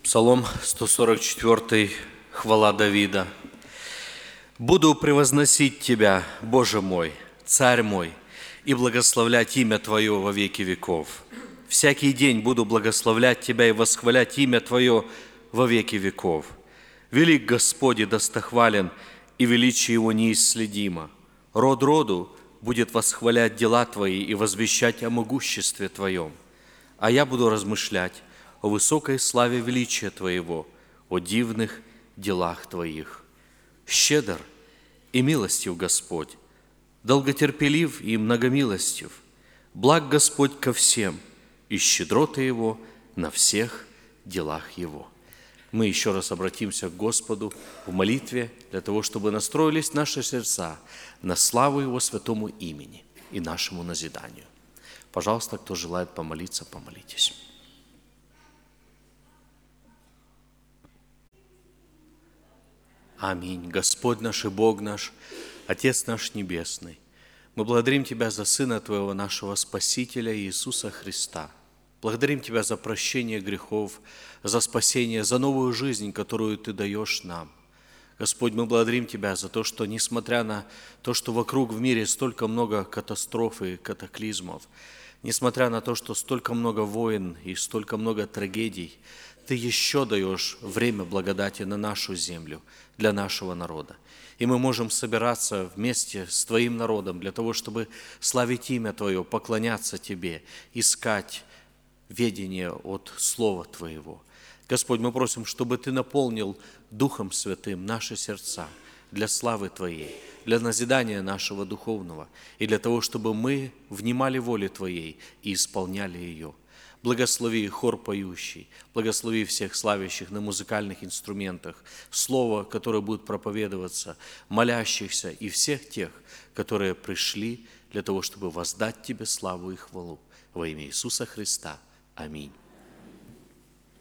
Псалом 144, хвала Давида. «Буду превозносить Тебя, Боже мой, Царь мой, и благословлять имя Твое во веки веков. Всякий день буду благословлять Тебя и восхвалять имя Твое во веки веков. Велик Господь и достохвален, и величие Его неисследимо. Род роду будет восхвалять дела Твои и возвещать о могуществе Твоем. А я буду размышлять о высокой славе величия Твоего, о дивных делах Твоих. Щедр и милостив Господь, долготерпелив и многомилостив. Благ Господь ко всем, и щедроты Его на всех делах Его». Мы еще раз обратимся к Господу в молитве для того, чтобы настроились наши сердца на славу Его святому имени и нашему назиданию. Пожалуйста, кто желает помолиться, помолитесь. Аминь. Господь наш и Бог наш, Отец наш Небесный, мы благодарим Тебя за Сына Твоего, нашего Спасителя Иисуса Христа. Благодарим Тебя за прощение грехов, за спасение, за новую жизнь, которую Ты даешь нам. Господь, мы благодарим Тебя за то, что, несмотря на то, что вокруг в мире столько много катастроф и катаклизмов, несмотря на то, что столько много войн и столько много трагедий, Ты еще даешь время благодати на нашу землю, для нашего народа. И мы можем собираться вместе с Твоим народом для того, чтобы славить имя Твое, поклоняться Тебе, искать ведение от Слова Твоего. Господь, мы просим, чтобы Ты наполнил Духом Святым наши сердца для славы Твоей, для назидания нашего духовного и для того, чтобы мы внимали воле Твоей и исполняли ее. Благослови хор поющий, благослови всех славящих на музыкальных инструментах, слово, которое будет проповедоваться, молящихся и всех тех, которые пришли для того, чтобы воздать Тебе славу и хвалу. Во имя Иисуса Христа. Аминь.